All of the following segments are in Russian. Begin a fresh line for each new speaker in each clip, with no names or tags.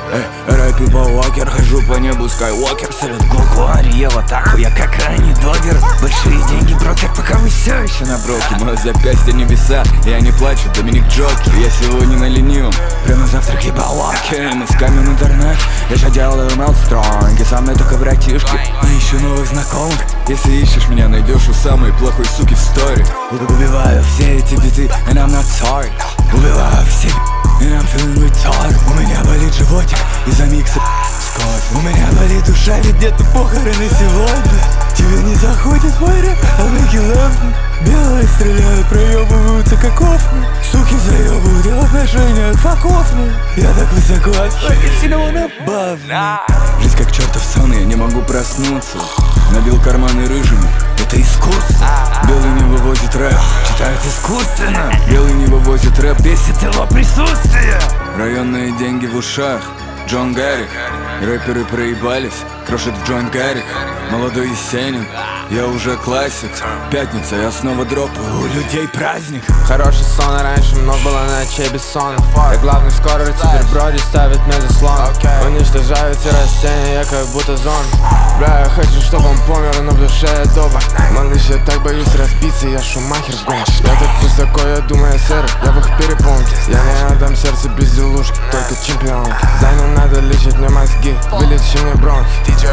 Рэпи Walker, хожу по небу Skywalker. Салют Гоку, Ария в атаку, я как ранний догер. Большие деньги, брокер, пока вы все еще на броке. Мое запястье небеса, я не плачу, Доминик Джокер. Я сегодня на ленивом, прямо завтрак ебалаки. Мы с камень интернет, я же делаю мелстронги. Со мной только братишки, и ищу новых знакомых. Если ищешь меня, найдешь у самой плохой суки в сторе. Убиваю все эти биты, and I'm not sorry. Убиваю все and I'm feeling retard. У меня болит животик из-за микса с кофе. У меня болит душа, ведь где-то похороны сегодня. Тебе не заходит мой рэп, I'll make you love me. Белые стреляют, проебываются как офны. Суки заебывают, и отношения fuck off me. Я так высоко, сильно он above me. Жизнь как чертов сон, я не могу проснуться. Набил карманы рыжими, это искусство. Белый не вывозит рэп, читает искусственно. Белый не вывозит рэп, бесит его присутствие. Районные деньги в ушах, Джон Гаррик. Рэперы проебались, крошит в Джон Гаррик. Молодой Есенин, я уже классик. Пятница, я снова дропаю, у людей праздник.
Хороший сон, а раньше много было ночей бессонных. Я главный скоро, теперь броди ставит мне заслон. Уничтожаю все растения, я как будто зон. Бля, я хочу, чтобы он помер, но в душе я дома. Малыш, я так боюсь разбиться, я Шумахер в гонке. Я так высоко, я думаю о серых, я в их перепонке. Я не отдам сердце без делушки, только чемпионки. Зайну надо лечить мне мозги, вылечи мне бронхи.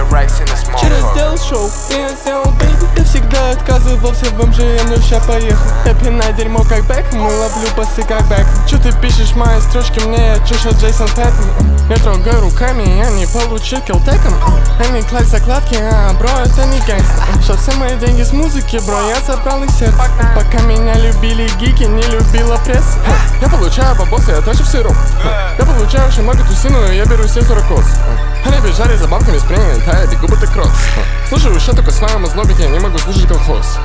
Вчера сделал шоу, и я сделал бейби. Я всегда отказывался в МЖМ, но ща поехал. Я пинаю дерьмо как Бэкхэм, и ловлю пасы как Бэкхэм. Чё ты пишешь мои строчки, мне я чуша Джейсон Стэтхэм. Я трогаю руками, я не получил киллтеком. Они класть закладки, бро, это не гэнгстер. Что все мои деньги с музыки, бро, я забрал их сердце. Пока меня любили гики, не любила пресса. Я получаю бабосы, я тоже в сыру. Я получаю очень много тусину, и я беру все 40 кос. Они бежали за бабками с премией, я бегу будто кросс. Слушаю еще только своему злобике, я не могу слушать колхоз.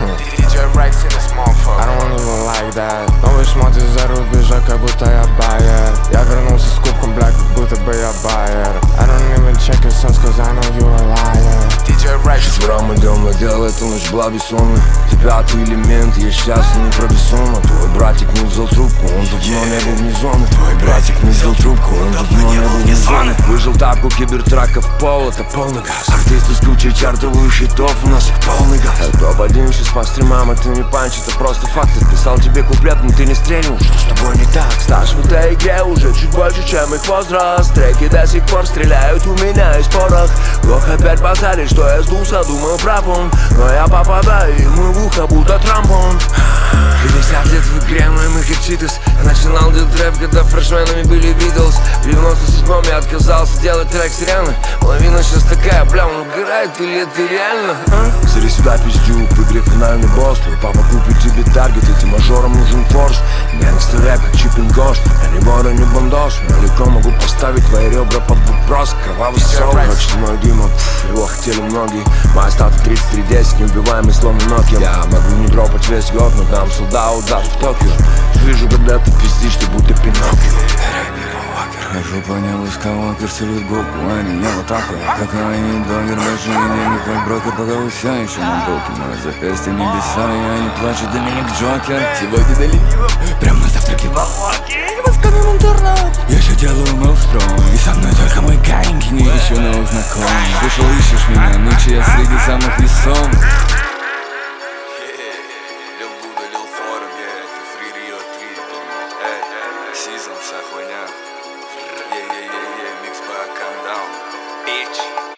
I don't even like that. Новый шмот из-за рубежа, как будто я байер. Я вернулся с кубком, бля, как будто бы я байер. I don't even check your songs, cause I know you a liar.
Вчера идем, но дело эта ночь была бессонной. Ты пятый элемент, я счастлив не про бессонно. Твой братик не взял трубку, он давно не был вне зоны. Твой братик не взял трубку, он давно не был вне зоны. Выжил тапку кибертраков, пол, это полный газ. Артисты с кучей чартовых хитов, у нас их полный газ. Топ-1 сейчас по стримам, это не панч, это просто факт. Я писал тебе куплет, но ты не стрельнул, что с тобой не так? Стаж в этой игре уже чуть больше, чем их возраст. Треки до сих пор стреляют у меня из порох. Лох опять базарит, что я сдулся, думаю прав он. Но я попадаю ему в ухо, будто трампон. 50 лет в игре, но им их читас. Я начинал делать рэп, когда фрешменами были Битлз. В 97-м я отказался делать трек с Рианой. Половина сейчас такая, бля, он угорает, или это реально? Сири сюда, пиздюк, в игре финальный босс. Твой папа купит тебе таргет, этим мажорам нужен форс. Гэнгстер рэп, как Чиппин Гош. Я не бора, не бандос, но легко могу поставить твои ребра под вопрос. Кровавый сон, хочет мой Дима, его хотели многие. Моя стата 3310, неубиваемый словно Nokia. Я могу не дропать весь год, но дам солдат даже в Токио. Вижу, когда ты пиздишь, ты будто Пиноккио.
Хожу по небу Skywalker, салют Гоку, Ани, я вот такой. Как ранний догер, большие деньги, как брокер, пока вы все еще на броке. Мое запястье небеса, я не плачу, Доминик Джокер. Сегодня на ленивом, прям на завтраке Балаки. Мы с камень интернет, я же делаю мелстрон. И со мной только мой ганг, не ищу новых знакомых. Слышал, ищешь меня, ночи я среди самых весомых.
Season, вся хуйня. Микс by Calm Down. Bitch.